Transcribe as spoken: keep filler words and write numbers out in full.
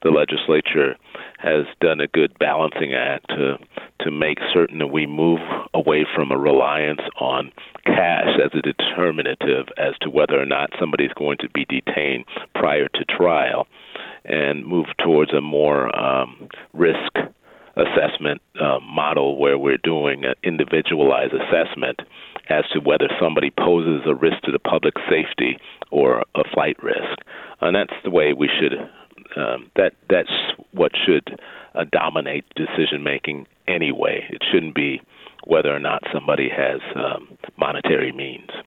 the legislature has done a good balancing act to to make certain that we move away from a reliance on cash as a determinative as to whether or not somebody's going to be detained prior to trial, and move towards a more um, risk assessment uh, model where we're doing an individualized assessment as to whether somebody poses a risk to the public safety or a flight risk. And that's the way we should, um, that that's what should uh, dominate decision-making anyway. It shouldn't be whether or not somebody has um, monetary means.